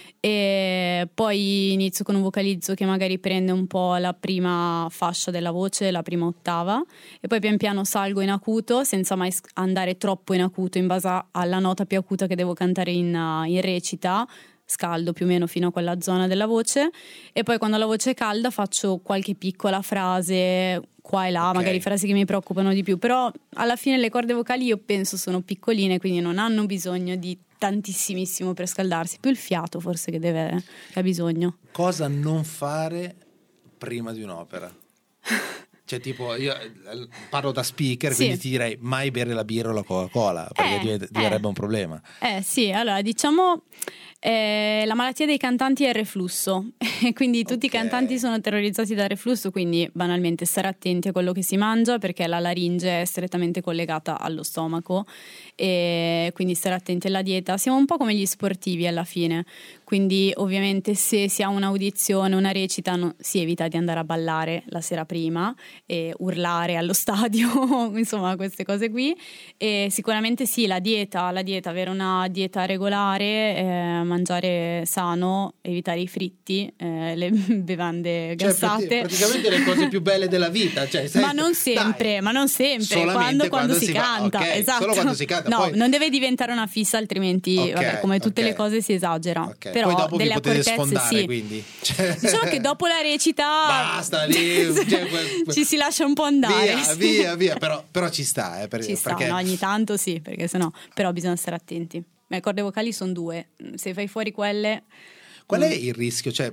E poi inizio con un vocalizzo che magari prende un po' la prima fascia della voce, la prima ottava, e poi pian piano salgo in acuto senza mai andare troppo in acuto, in base alla nota più acuta che devo cantare in recita. Scaldo più o meno fino a quella zona della voce, e poi quando la voce è calda faccio qualche piccola frase qua e là, magari frasi che mi preoccupano di più, però alla fine le corde vocali io penso sono piccoline, quindi non hanno bisogno di tantissimissimo per scaldarsi, più il fiato forse che ha bisogno. Cosa non fare prima di un'opera? Cioè, tipo, io parlo da speaker, quindi ti direi mai bere la birra o la Coca-Cola, perché diventerebbe un problema. Sì, allora diciamo la malattia dei cantanti è il reflusso, quindi tutti i cantanti sono terrorizzati dal reflusso, quindi banalmente stare attenti a quello che si mangia, perché la laringe è strettamente collegata allo stomaco, e quindi stare attenti alla dieta. Siamo un po' come gli sportivi alla fine, quindi ovviamente se si ha un'audizione, una recita, si evita di andare a ballare la sera prima e urlare allo stadio, insomma queste cose qui. E sicuramente sì, la dieta, avere una dieta regolare, mangiare sano, evitare i fritti, le bevande gassate, praticamente le cose più belle della vita, cioè, ma non sempre, quando si canta, esatto. Solo quando si canta, poi non deve diventare una fissa, altrimenti come tutte le cose si esagera. Però poi dopo delle potete accortezze sfondare, quindi diciamo che dopo la recita basta lì, ci si lascia un po' andare, via, però ci sta, perché no, ogni tanto sì, perché sennò però bisogna stare attenti. Le corde vocali sono 2, se fai fuori quelle. Qual è il rischio? Cioè,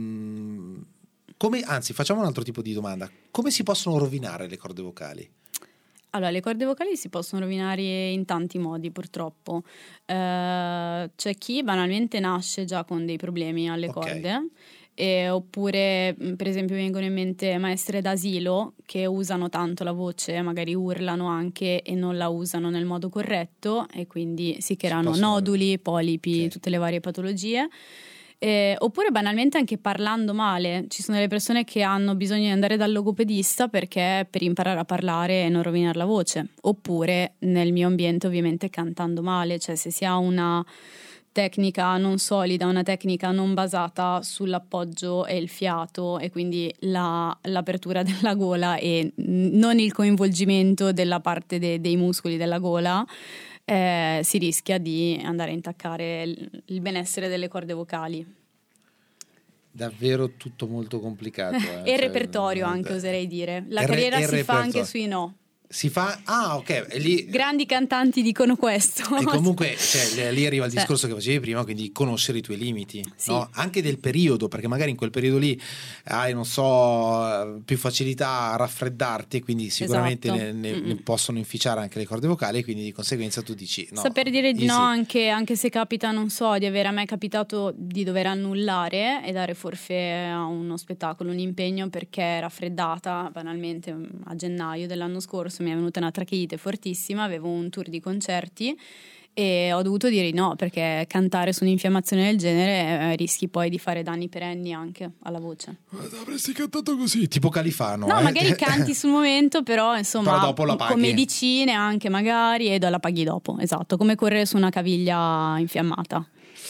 anzi, facciamo un altro tipo di domanda: come si possono rovinare le corde vocali? Allora, le corde vocali si possono rovinare in tanti modi, purtroppo. C'è chi banalmente nasce già con dei problemi alle corde, oppure per esempio mi vengono in mente maestre d'asilo che usano tanto la voce, magari urlano anche e non la usano nel modo corretto, e quindi si creano noduli, polipi, tutte le varie patologie. Oppure banalmente anche parlando male. Ci sono delle persone che hanno bisogno di andare dal logopedista per imparare a parlare e non rovinare la voce. Oppure nel mio ambiente ovviamente cantando male, cioè se si ha una tecnica non solida, una tecnica non basata sull'appoggio e il fiato, e quindi l'apertura della gola e non il coinvolgimento della parte dei muscoli della gola, si rischia di andare a intaccare il benessere delle corde vocali. Davvero tutto molto complicato. E il repertorio anche, oserei dire. La carriera si fa anche sui no. Si fa, ok, e lì grandi cantanti dicono questo. e comunque lì arriva il discorso che facevi prima, quindi conoscere i tuoi limiti, sì. no? Anche del periodo, perché magari in quel periodo lì hai, non so, più facilità a raffreddarti, e quindi sicuramente esatto. ne possono inficiare anche le corde vocali, e quindi di conseguenza tu dici no, saper dire di easy. no, anche se capita, non so, di avere, a me è capitato di dover annullare e dare forfait a uno spettacolo, un impegno, perché raffreddata banalmente a gennaio dell'anno scorso mi è venuta una trachite fortissima, avevo un tour di concerti e ho dovuto dire no, perché cantare su un'infiammazione del genere rischi poi di fare danni perenni anche alla voce. Avresti cantato così, tipo Califano. No, magari canti sul momento, però insomma, però dopo la paghi. Con medicine anche magari, e la paghi dopo, esatto, come correre su una caviglia infiammata.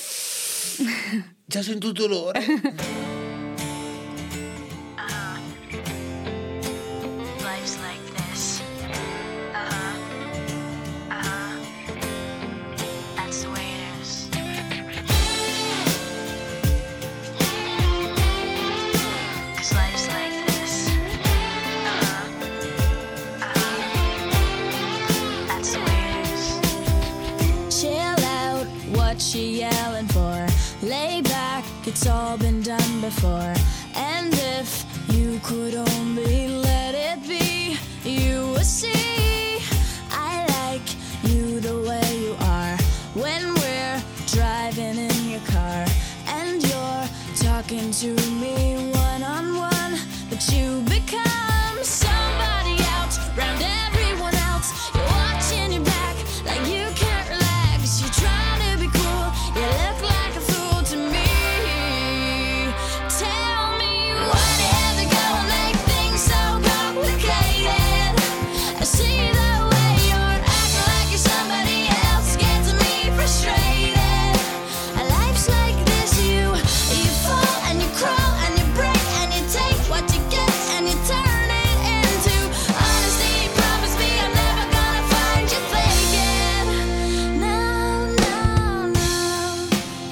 Già sento dolore. Life's like this. That's the way it is. 'Cause life's like this. That's the way it is. Chill out, what you yelling for? Lay back, it's all been done before. And if you could only let it be, you would see I like you the way you are. When we're driving in your car and you're talking to me one-on-one, but you become somebody else round everyone else. You're watching your back like you can't relax. You're trying to be cool, you look like a fool to me. Tell me why do you have to go and make things so complicated? I see the way you're acting like you're somebody else, gets me frustrated. Life's like this, you fall and you crawl and you break and you take what you get and you turn it into honesty. Promise me I'm never gonna find you faking. No, no, no.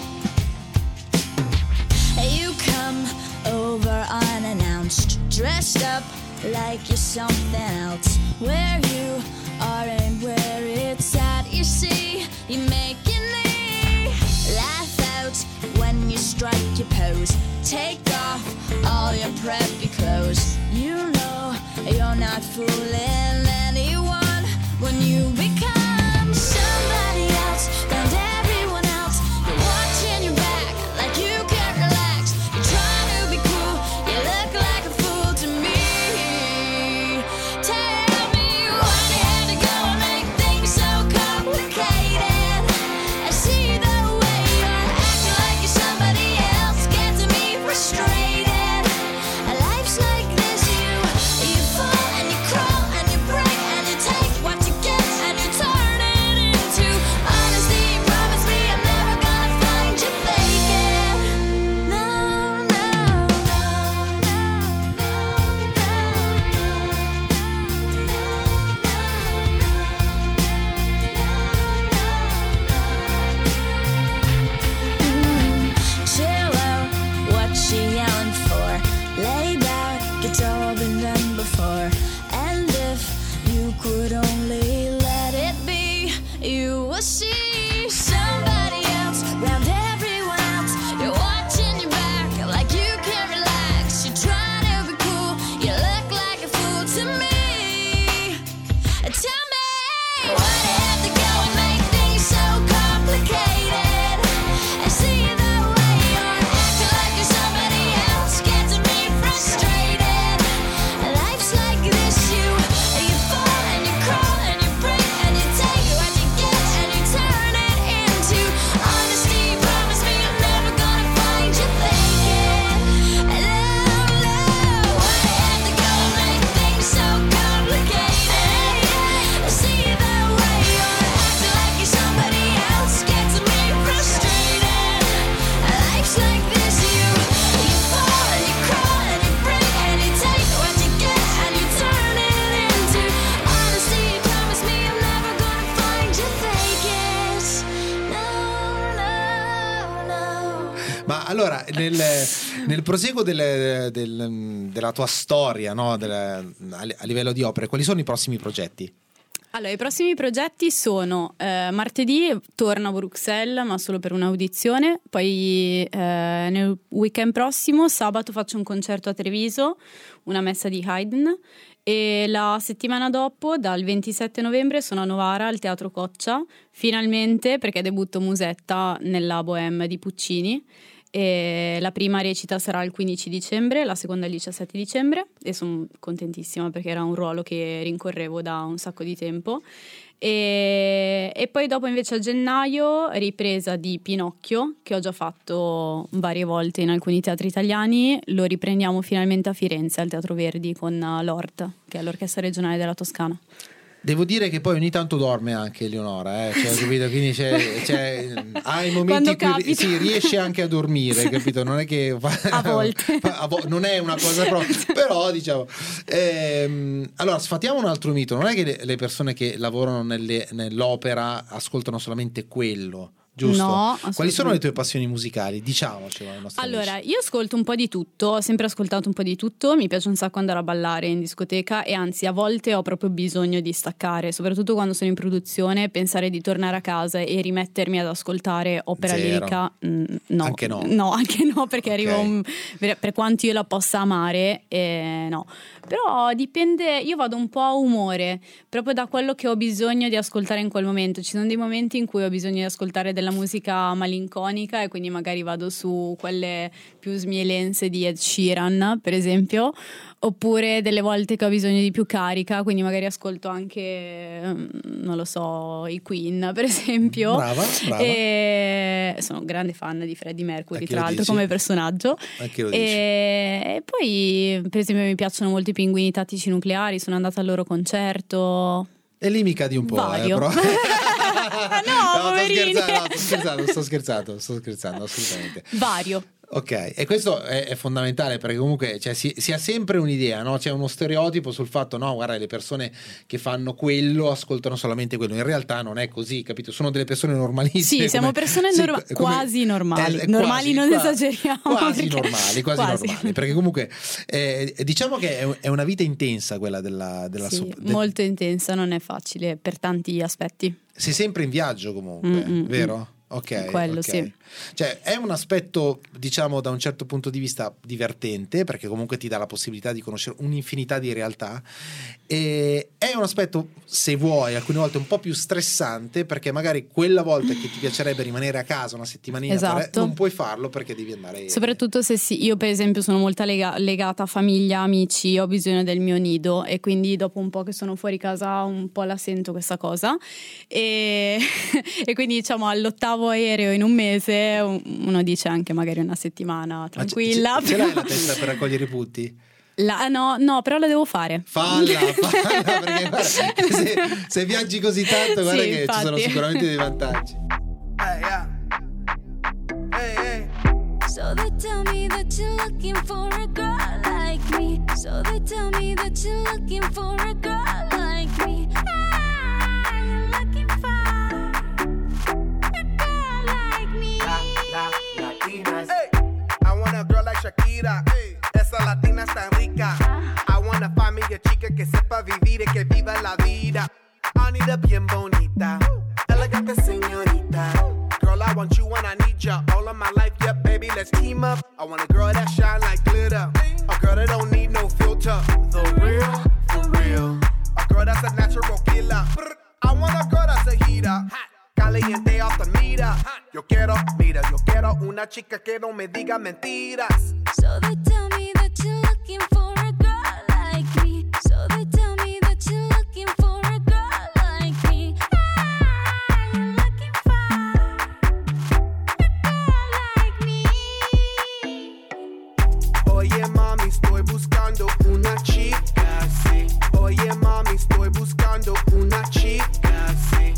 You come over unannounced, dressed up like you're something else. Where you are and where it's at, you see, you're making me laugh out when you strike your pose. Take off all your preppy clothes. You know you're not fooling anyone when you become somebody else round everyone else. You're watching your back like you can't relax. You're trying to be cool, you look like a fool to me. Tell me why do you have to go and make things so complicated? I see the way you're acting like you're somebody else, gets me frustrated. Life's like this, you fall and you crawl Ma allora, nel proseguo della tua storia, no? A livello di opere, quali sono i prossimi progetti? Allora, i prossimi progetti sono martedì torno a Bruxelles, ma solo per un'audizione. Poi nel weekend prossimo, sabato, faccio un concerto a Treviso, una messa di Haydn. E la settimana dopo, dal 27 novembre, sono a Novara al Teatro Coccia, finalmente, perché debutto Musetta nella Bohème di Puccini. E la prima recita sarà il 15 dicembre, la seconda il 17 dicembre, e sono contentissima perché era un ruolo che rincorrevo da un sacco di tempo. E poi dopo invece a gennaio ripresa di Pinocchio, che ho già fatto varie volte in alcuni teatri italiani. Lo riprendiamo finalmente a Firenze al Teatro Verdi con l'ORT, che è l'Orchestra Regionale della Toscana. Devo dire che poi ogni tanto dorme anche Eleonora, cioè, capito? Quindi ha i momenti in cui sì, riesce anche a dormire, capito? Non è che a volte non è una cosa però diciamo allora sfatiamo un altro mito. Non è che le persone che lavorano nell'opera ascoltano solamente quello, giusto? No, quali sono le tue passioni musicali? Diciamocelo ai nostri Allora, amici. io ascolto un po' di tutto, ho sempre ascoltato un po' di tutto, mi piace un sacco andare a ballare in discoteca e anzi a volte ho proprio bisogno di staccare, soprattutto quando sono in produzione, pensare di tornare a casa e rimettermi ad ascoltare opera lirica, no. Anche no? No, anche no, perché Okay. per quanto io la possa amare, no. Però dipende, io vado un po' a umore, proprio da quello che ho bisogno di ascoltare in quel momento. Ci sono dei momenti in cui ho bisogno di ascoltare della musica malinconica e quindi magari vado su quelle più smielenze di Ed Sheeran, per esempio, oppure delle volte che ho bisogno di più carica, quindi magari ascolto anche, non lo so, i Queen, per esempio. Brava. E sono un grande fan di Freddie Mercury, tra l'altro, come personaggio. Anche lo dici. E poi, per esempio, mi piacciono molto i Pinguini Tattici Nucleari, sono andata al loro concerto. E lì mi cadi un po', Vario. però. No, poverini. Sto scherzando, assolutamente. Vario. Ok, e questo è fondamentale perché comunque si ha sempre un'idea, no? C'è uno stereotipo sul fatto, no, guarda, le persone che fanno quello ascoltano solamente quello. In realtà non è così, capito? Sono delle persone normalissime. Sì, siamo persone quasi normali. Normali non esageriamo. Quasi perché... normali, perché comunque diciamo che è una vita intensa quella della sì, molto intensa, non è facile per tanti aspetti. Sei sempre in viaggio comunque, vero? Ok, quello sì. Cioè è un aspetto, diciamo, da un certo punto di vista divertente, perché comunque ti dà la possibilità di conoscere un'infinità di realtà, e è un aspetto, se vuoi, alcune volte un po' più stressante, perché magari quella volta che ti piacerebbe rimanere a casa una settimanina, esatto, non puoi farlo perché devi andare, soprattutto se io per esempio sono molto legata a famiglia, amici, ho bisogno del mio nido e quindi dopo un po' che sono fuori casa un po' la sento questa cosa e quindi diciamo all'8º aereo in un mese uno dice anche magari una settimana tranquilla. Ce l'hai la testa per raccogliere i putti? No, però la devo fare. Falla perché guarda, se viaggi così tanto, guarda, sì, che infatti ci sono sicuramente dei vantaggi. So they tell me that you're looking for a girl like me. So they tell me that you're looking for a girl like me. You're looking for a girl like me. Latinas. Hey, I want a girl like Shakira. Hey, esa latina está rica. I wanna find me a chica que sepa vivir y que viva la vida. Anita bien bonita, elegante señorita. Girl, I want you and I need ya all of my life, yeah, baby, let's team up. I want a girl that shine like glitter, a girl that don't need no filter. The real, for real. A girl that's a natural killer. I want a girl that's a heater, caliente off the meter. Yo quiero una chica que no me diga mentiras. So they tell me that you're looking for a girl like me. So they tell me that you're looking for a girl like me. You're looking for a girl like me. Oye mami, estoy buscando una chica, sí. Oye mami, estoy buscando una chica, sí.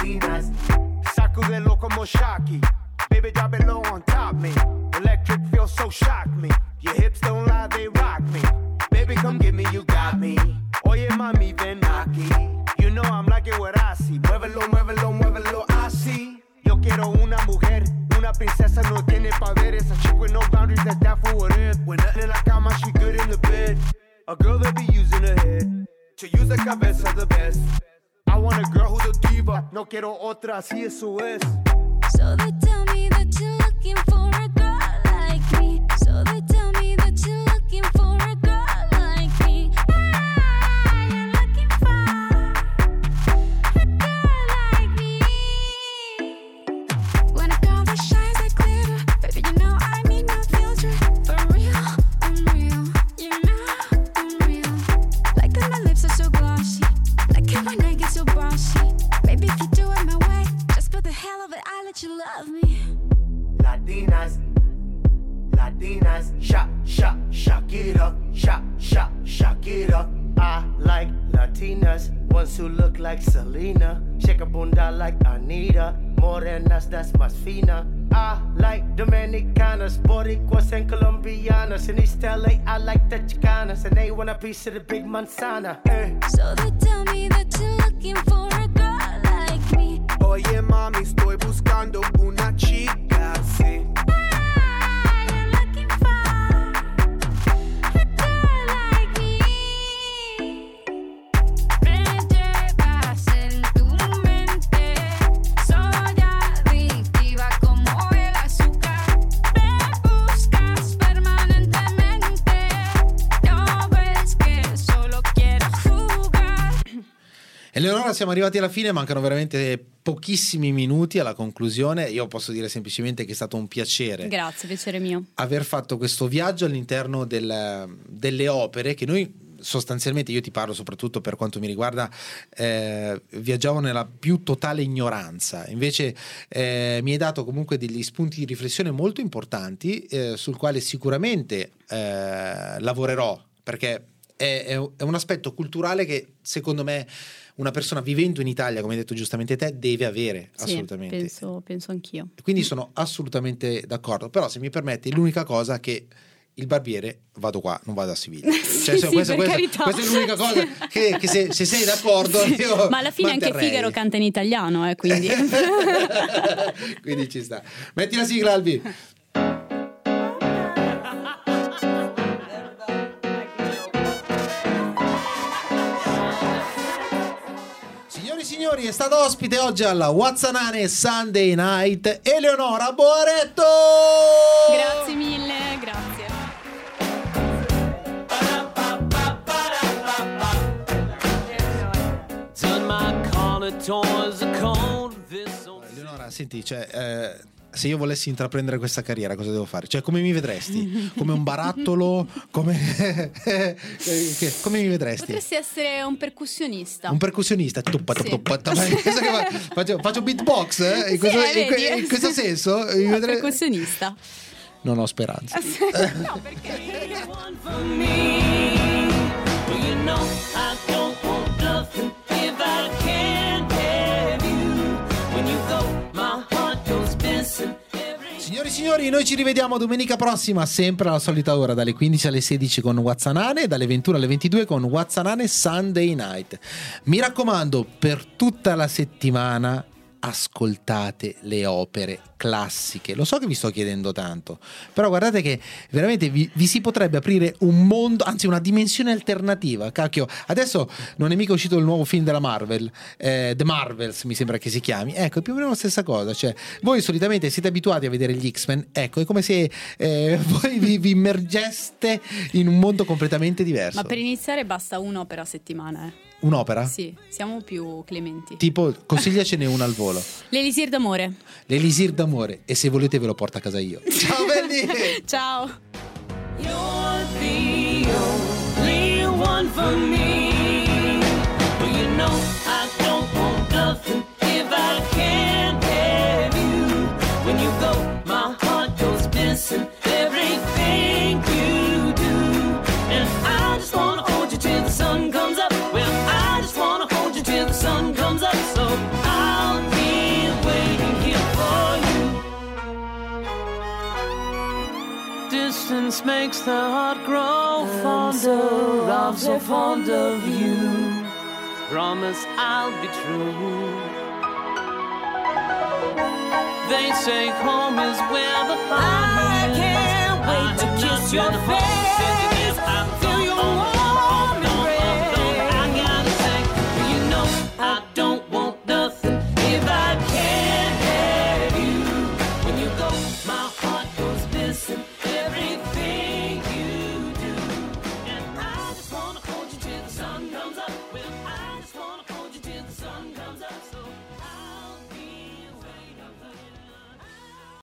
Latinas. Sacudelo como Shocky. Baby, drop it low on top me. Electric feels so shock me. Your hips don't lie, they rock me. Baby, come get me, you got me. Oye, mami, ven aquí. You know I'm liking what I see. Muévelo, muévelo, muévelo, así. Yo quiero una mujer, una princesa, no tiene poderes. A chick with no boundaries, that's that for what it is. When nothing in la cama, she good in the bed. A girl that be using her head to use the cabeza the best. I want a girl who's a diva. No quiero otra, así eso es. So they tell me that you're looking for a girl like me. So they tell me that you're looking for a girl like me. Ah, you're looking for a girl like me. When a girl that shines like glitter, baby, you know I need no filter. For real, I'm real. You know I'm real. Like that my lips are so glossy. Like how my neck gets so bossy. Baby, if you do it my way, just for the hell of it, I let you love me. Latinas, Latinas, shock it up, shock it up. I like Latinas, ones who look like Selena, shake a bunda like Anita, morenas that's más fina. I like Dominicanas, Boricuas and Colombianas. In East LA, I like the Chicanas, and they want a piece of the big manzana. So they tell me that you're looking for a girl like me. Oye mami, estoy buscando una chica así. Ah, you're looking for a girl like me. Me llevas en tu mente, soy adictiva como el azúcar. Me buscas permanentemente, no ves que solo quiero jugar. Eleonora, siamo arrivati alla fine, mancano veramente pochissimi minuti alla conclusione. Io posso dire semplicemente che è stato un piacere. Grazie, piacere mio. Aver fatto questo viaggio all'interno delle opere che noi sostanzialmente, io ti parlo soprattutto per quanto mi riguarda, viaggiavo nella più totale ignoranza. Invece mi hai dato comunque degli spunti di riflessione molto importanti, sul quale sicuramente lavorerò, perché è un aspetto culturale che secondo me una persona vivendo in Italia, come hai detto giustamente te, deve avere. Sì, assolutamente. Penso anch'io. Quindi sono assolutamente d'accordo. Però se mi permetti, l'unica cosa che il barbiere vado qua, non vado a Siviglia. Cioè, sì, questa è l'unica cosa che se sei d'accordo io ma alla fine manterrei. Anche Figaro canta in italiano, quindi quindi ci sta. Metti la sigla, Albi. Signori, è stata ospite oggi alla Wazzanane Sunday Night Eleonora Boaretto. Grazie mille, grazie. Eleonora, senti, cioè se io volessi intraprendere questa carriera, cosa devo fare? Cioè, come mi vedresti? Come un barattolo? Come mi vedresti? Potresti essere un percussionista. Un percussionista? Sì. Faccio beatbox? In questo senso? Un percussionista. Non ho speranza. No, perché? Signori, noi ci rivediamo domenica prossima, sempre alla solita ora, dalle 15 alle 16 con Wazzanane, dalle 21 alle 22 con Wazzanane Sunday Night. Mi raccomando, per tutta la settimana ascoltate le opere classiche. Lo so che vi sto chiedendo tanto, però guardate che veramente vi si potrebbe aprire un mondo, anzi una dimensione alternativa. Cacchio, adesso non è mica uscito il nuovo film della Marvel, The Marvels mi sembra che si chiami. Ecco, è più o meno la stessa cosa. Cioè, voi solitamente siete abituati a vedere gli X-Men, ecco, è come se voi vi immergeste in un mondo completamente diverso. Ma per iniziare basta un'opera a settimana, Un'opera? Sì, siamo più clementi. Tipo, consigliacene una al volo. L'Elisir d'amore. L'Elisir d'amore. E se volete ve lo porto a casa io. Ciao belli! Ciao! You're the only one for me. But you know I don't want nothing if I can't have you. When you go, my heart goes missing. Everything you do. And I just wanna hold you till the sun comes up. Well, I just wanna hold you till the sun comes up. So I'll be Distance makes the heart grow fonder. I'm so fond of you. Promise I'll be true. They say home is where the fun is. I can't wait to kiss your face.